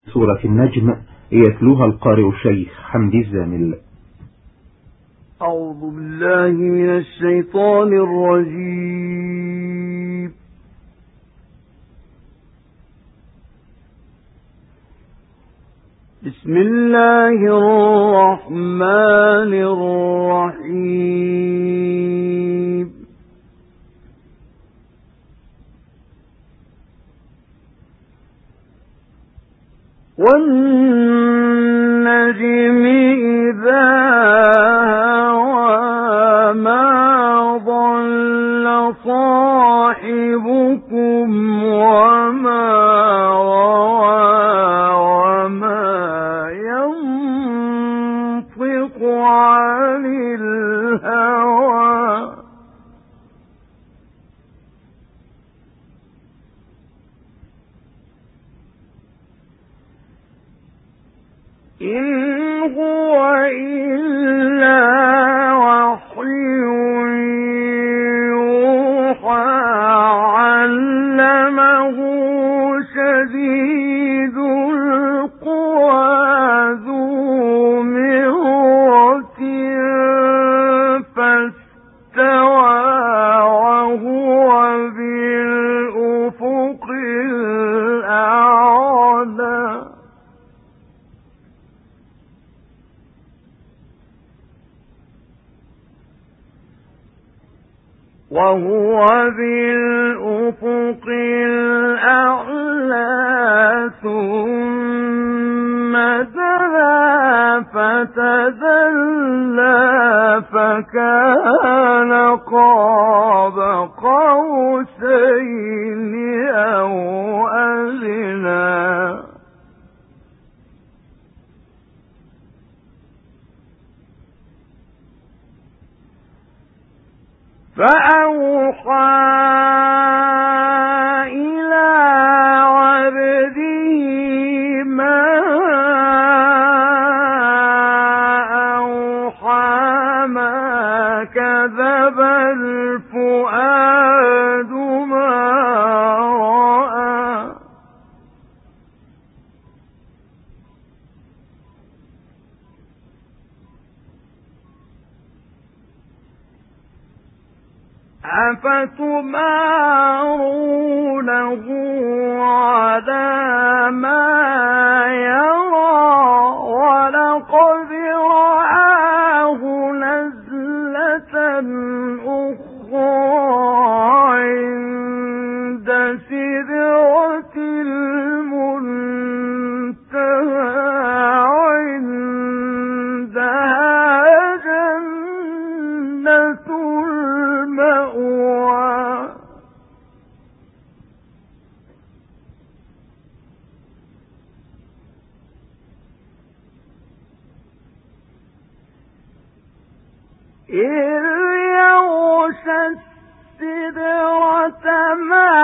سورة النجم يتلوها القارئ الشيخ حمدي الزامل. أعوذ بالله من الشيطان الرجيم. بسم الله الرحمن الرحيم. والنجم إذا هوى ما ضل صاحبكم وما غوى وما ينطق عن الهوى إن هو إلا وحي يوحى علمه شديد القوى ذو مرة فاستوى وهو بالأفق الأعلى ثم دنا فتدلى فكان قاب قوسين أو أدنى فأوحى إلى عبده ما أوحى ما كذب الفؤاد ما رأى أفتمارونه على ما يرى ولقد رآه نزلة أخرى عند سدرة المنتهى عندها جنة المأوى إذ يغشى السدرة ما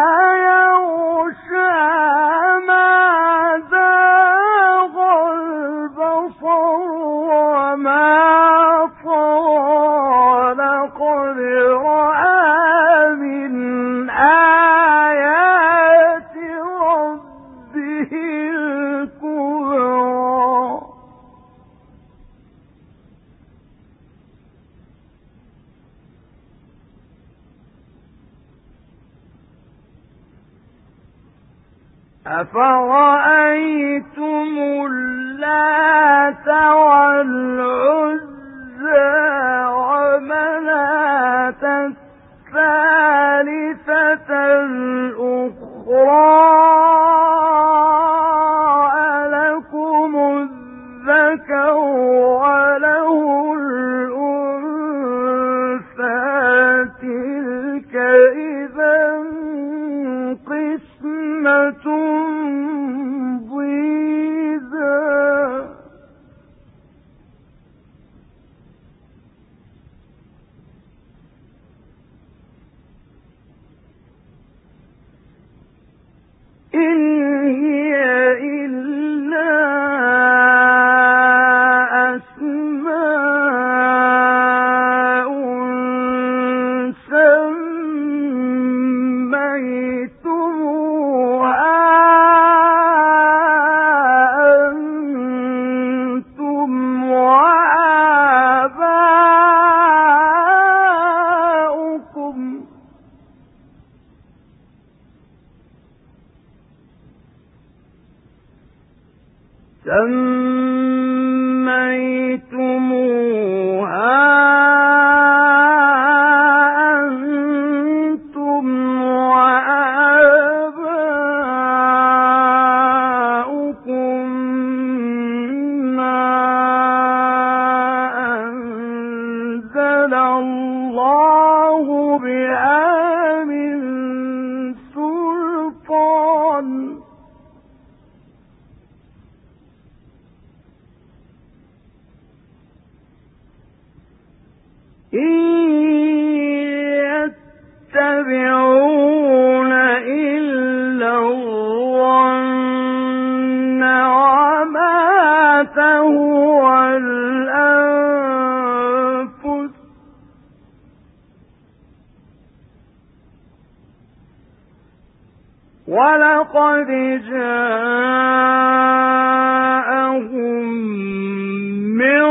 يغشى ما زاغ البصر وما طغى لقد رأى من آيات ربه الكبرى أفرأيتم اللات والعزى ومناة الثالثة الأخرى ألكم الذكر وله الأنثى تلك إذا قسمة سميتموها أنتم وآباؤكم ما أنزل الله بها من سلطان إن يتبعون إلا الظن وما تهوى الأنفس ولقد جاءهم من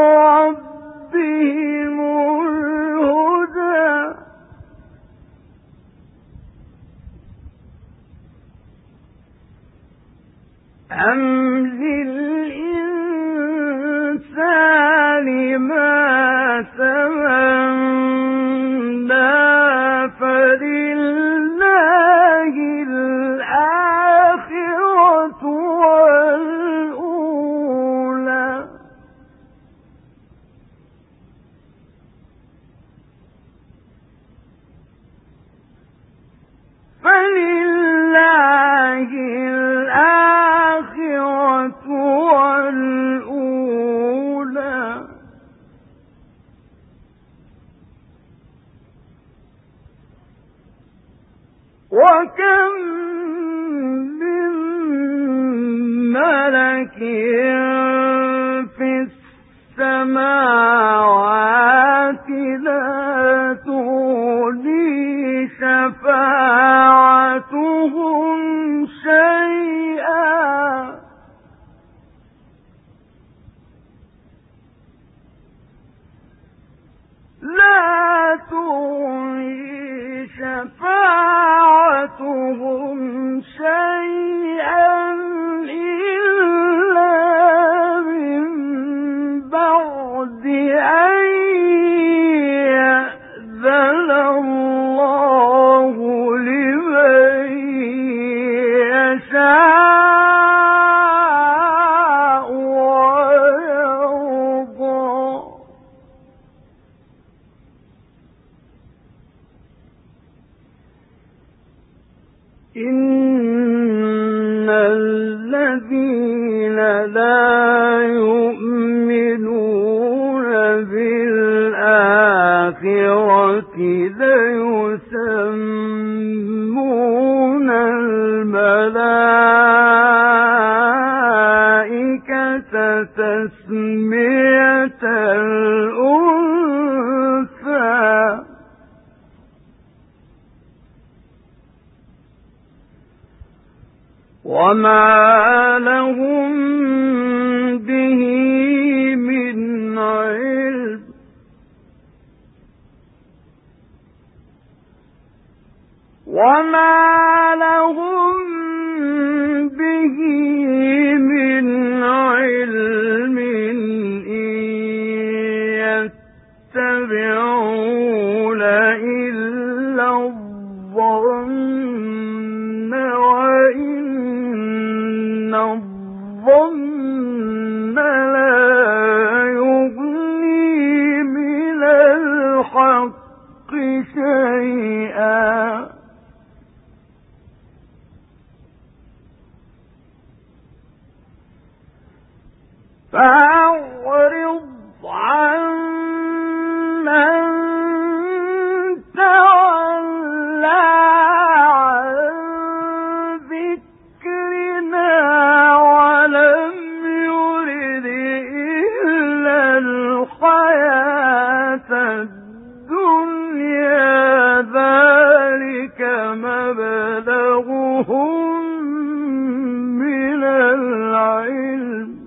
ربهم الهدى أم للإنسان ما تمنى فلله الآخرة والأولى فلله الآخرة والأولى وكم من ملك في السماوات لا تغني شفاعتهم شيئا لا تغني شفاعتهم شيئا إلا من بعد أن يأذن الله لمن يشاء ويرضى إن الذين لا يؤمنون بالآخرة ليسمون الملائكة تسمية الأنثى وما لهم به من علم وما لهم به من علم إن يتبعون إلا الظن وإن الظن لا يغني من الحق شيئا فأعرض عن من تولى عن ذكرنا ولم يرد إلا الحياة الدنيا ذلك مبلغهم من العلم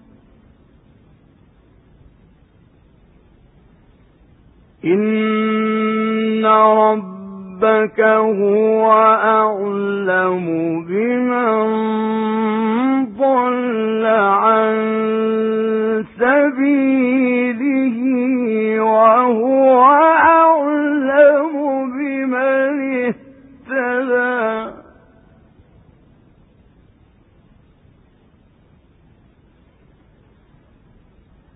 إن ربك هو أعلم بمن ضل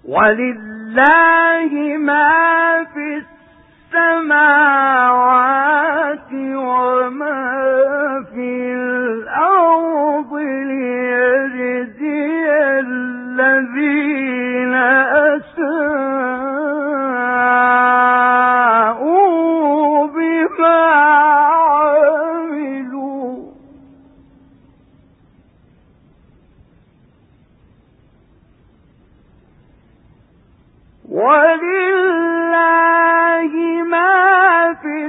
ولله ما في السماوات وما في الأرض ليجزي الذين أساءوا بما عملوا ولله ما في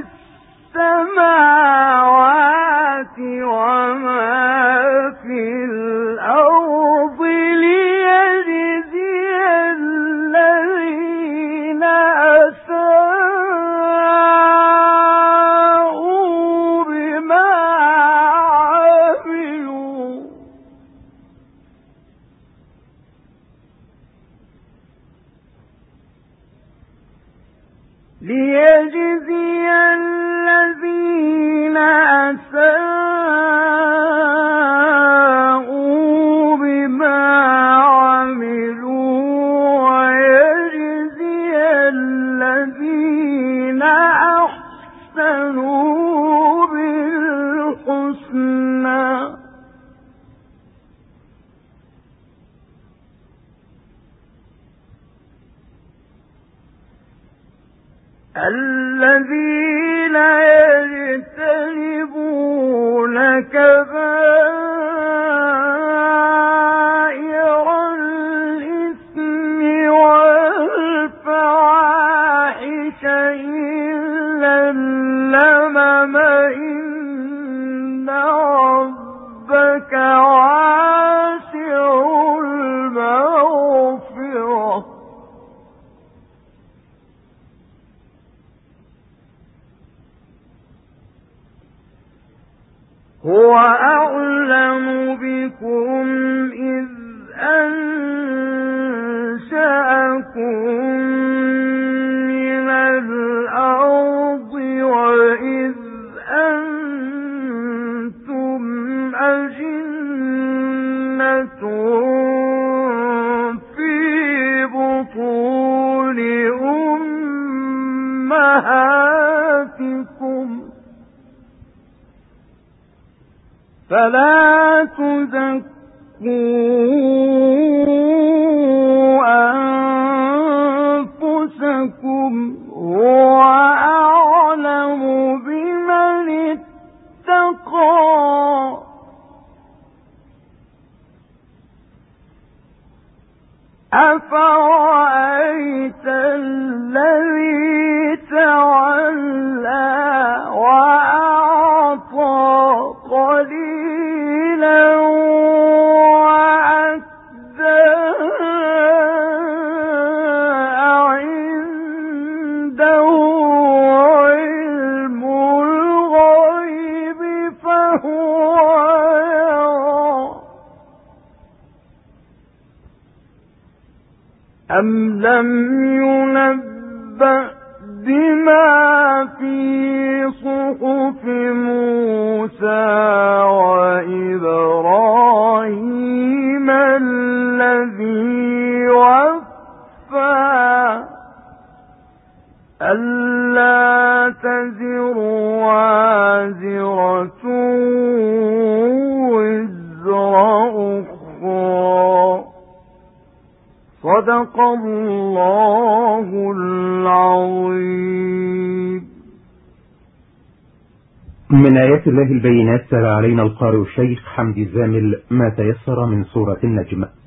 السماوات وما في الأرض ليجزي الذين أساءوا بما عملوا ليجزي الذين أساءوا بما عملوا ويجزي الذين أحسنوا بالحسنى الذين يجتنبون كبائر الإثم والفواحش إلا اللمم إن ربك واسع المغفرة هو أعلم بكم إذ أنشأكم من الأرض وإذ أنتم أجنة في بطون أمهاتكم فلا تزكوا أنفسكم هو أعلم بمن اتقى أفرأيت الذي تولى وأعطى قليلا وأكدى عنده علم الغيب فهو يرى أم لم ينبأ بما في صحف موسى وإبراهيم الذي وفى ألا تزر وازرة وزر أخرى صدق الله العظيم. من آيات الله البينات تلا علينا القارئ الشيخ حمدي الزامل ما تيسر من سورة النجم.